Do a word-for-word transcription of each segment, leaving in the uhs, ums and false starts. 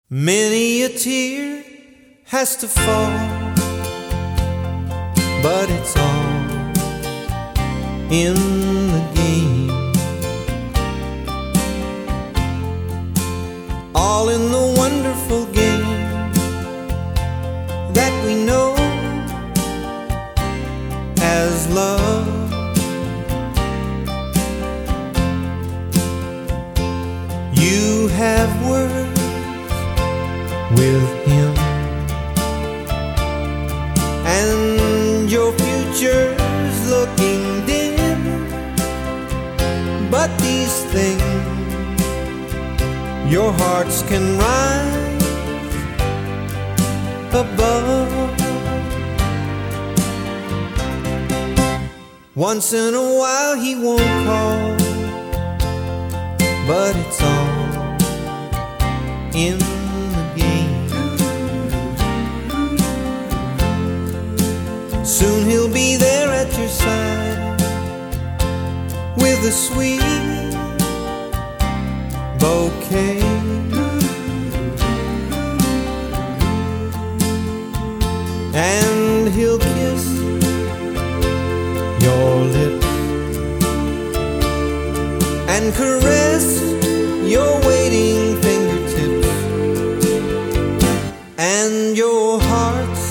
Many a tear has to fall, but it's all in the game, all in the wonderful game that we know as love. You have words with him, and your future's looking dim, but these things your hearts can rise above. Once in a while he won't call, but it's all in the game. Soon he'll be there at your side with a sweet bouquet, and he'll kiss your lips and caress your waiting fingertips, and your hearts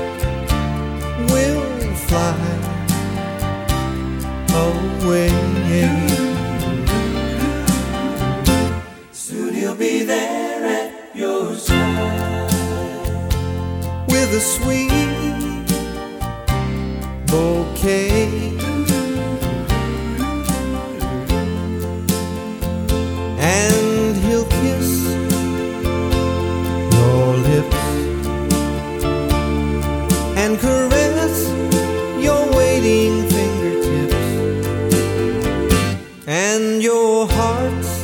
will fly away. Soon he'll be there at your side with a sweet bouquet, and he'll kiss your lips and caress your waiting fingertips, and your hearts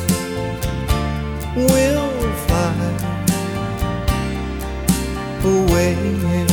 will fly away.